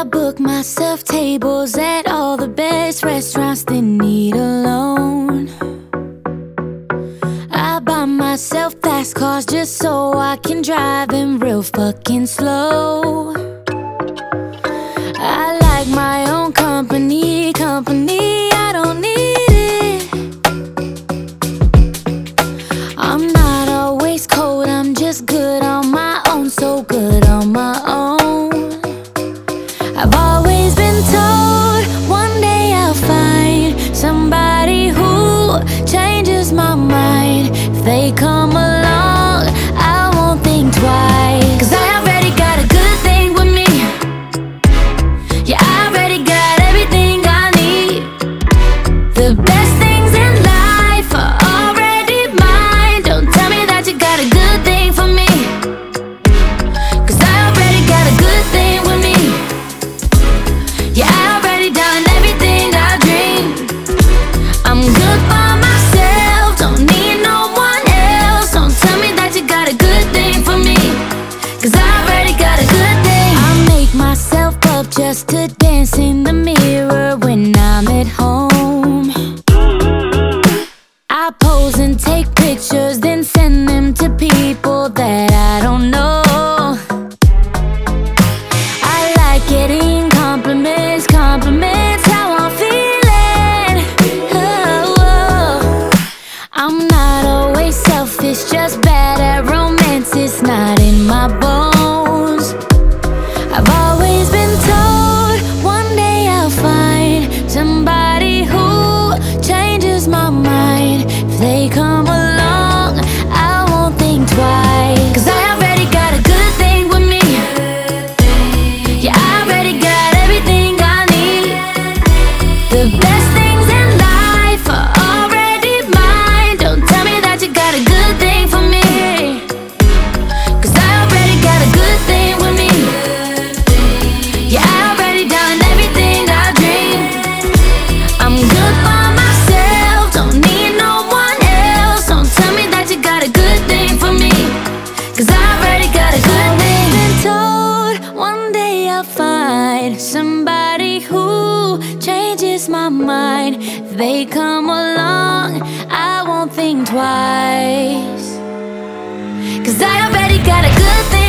book myself tables at all the best restaurants that need a loan. I buy myself fast cars just so I can drive them real fucking slow. I like my own company, I don't need it. I'm not always cold, I'm just good on my own, so good on my own. I've always been told one day I'll find somebody who changes my mind. If they come along, I won't think twice, 'cause I already got a good thing with me. Yeah, I already got everything I need. The best things in life are already mine. Don't tell me that you got a good thing for me, 'cause I already got a good thing with me. Yeah, I already done everything I dreamed. I'm good by myself, don't need no one else. Don't tell me that you got a good thing for me, 'cause I already got a good thing. I make myself up just to dance in the mirror when I'm at home. I pose and take pictures, then send them to people that I don't know. I like getting compliments, how I'm feeling. Oh, I'm not always selfish, just bad at romance. It's not in my bones. I've always been told one day I'll find somebody who changes my mind. If they come along, I won't think twice, 'cause I already got a good thing with me. Yeah, I already got everything I need. The best things in life are already mine. Don't tell me that you got a good thing for me, 'cause I already got a good thing with me. Yeah, I already done everything I dreamed. I'm good by myself, don't need no one else. Don't tell me that you got a good thing for me, 'cause I already got a good thing. Been told one day I'll find somebody who changes my mind. If they come along, I won't think twice, 'cause I already got a good thing.